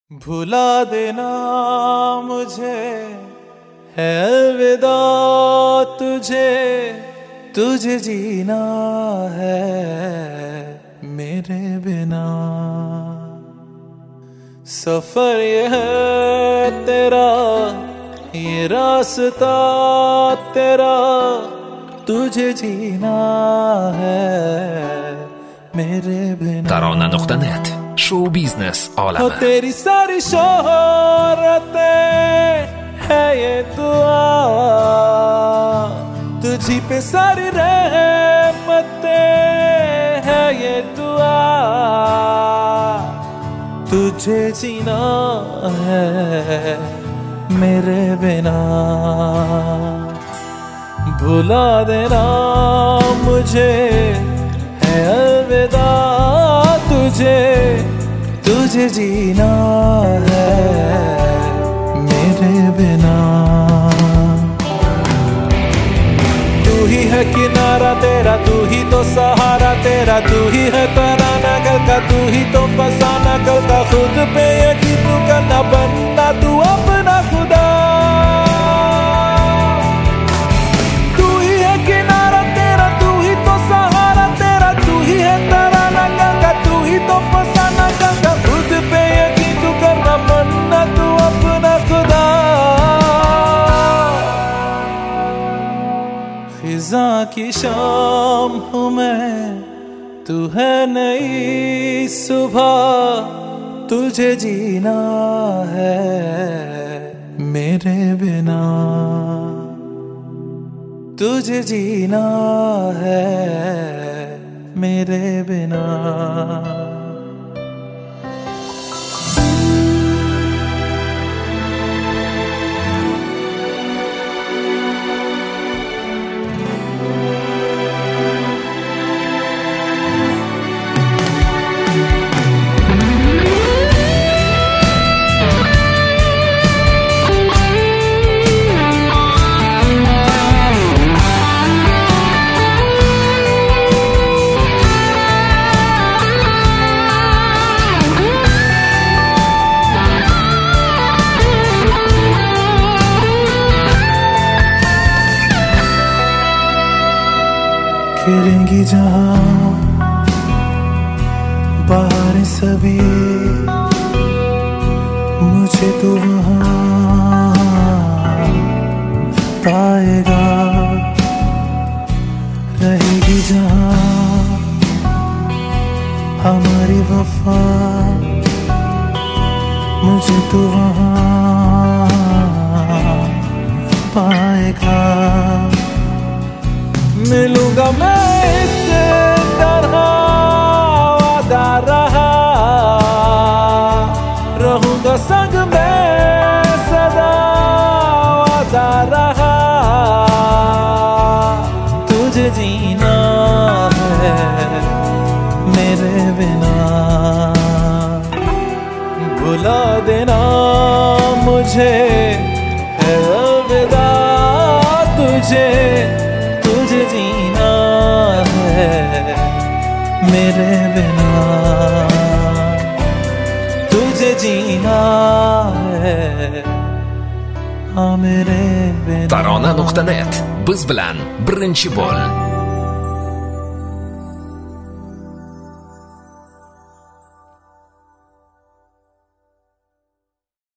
भुला देना मुझे है अलविदा तुझे जीना है मेरे बिना। सफर ये है तेरा, ये रास्ता तेरा, तुझे जीना है मेरे बिना। Tarona.net शो बिजनेस आलम। तेरी सारी शोहरतें है ये दुआ, तुझी पे सारी रहमतें है ये दुआ, तुझे जीना है मेरे बिना। भुला देना मुझे है अलविदा तुझे जीना है मेरे बिना। तू ही है किनारा तेरा, तू ही तो सहारा तेरा, तू ही है तराना कल का, तू ही तो फसाना कल का। खुद पे यकीन तू करना, बनना तू अपना खुदा। तू ही है किनारा तेरा, तू ही तो सहारा तेरा, तू ही है तराना कल का, तू ही तो फसाना कल का। खुद पे यकीन तू करना, बनना तू अपना खुदा। फिजा की शाम हूँ मैं, तू है नई सुबह, तुझे जीना है मेरे बिना। तुझे जीना है मेरे बिना। खेलेंगी जहां बाहर सभी, मुझे तो वहां पाएगा। रहेगी जहां हमारी वफा, मुझे तो वहां पाएगा। मिलूंगा मैं इस तरह वादा रहा, रहूंगा संग में सदा वादा रहा। तुझे जीना है मेरे बिना। भुला देना मुझे है अलविदा तुझे जीना है मेरे बिना। तुझे जीना है मेरे बिना। Tarona.net biz bilan birinchi bo'l.